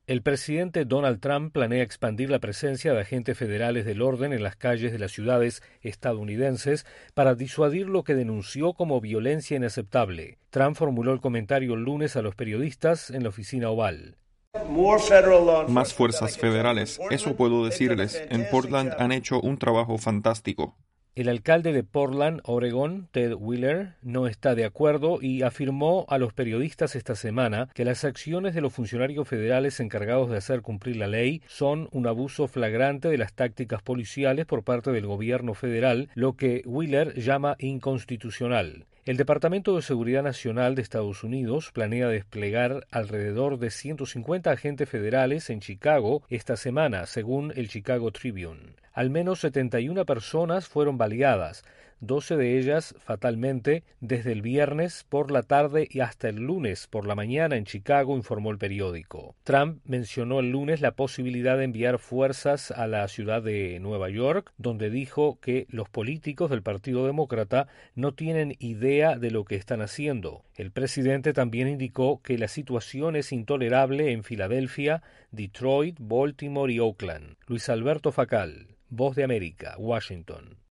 El presidente Donald Trump planea expandir la presencia de agentes federales del orden en las calles de las ciudades estadounidenses para disuadir lo que denunció como violencia inaceptable. Trump formuló el comentario el lunes a los periodistas en la oficina Oval. Más fuerzas federales, eso puedo decirles. En Portland han hecho un trabajo fantástico. El alcalde de Portland, Oregón, Ted Wheeler, no está de acuerdo y afirmó a los periodistas esta semana que las acciones de los funcionarios federales encargados de hacer cumplir la ley son un abuso flagrante de las tácticas policiales por parte del gobierno federal, lo que Wheeler llama inconstitucional. El Departamento de Seguridad Nacional de Estados Unidos planea desplegar alrededor de 150 agentes federales en Chicago esta semana, según el Chicago Tribune. Al menos 71 personas fueron baleadas, 12 de ellas fatalmente, desde el viernes por la tarde y hasta el lunes por la mañana en Chicago, informó el periódico. Trump mencionó el lunes la posibilidad de enviar fuerzas a la ciudad de Nueva York, donde dijo que los políticos del Partido Demócrata no tienen idea de lo que están haciendo. El presidente también indicó que la situación es intolerable en Filadelfia, Detroit, Baltimore y Oakland. Luis Alberto Facal, Voz de América, Washington.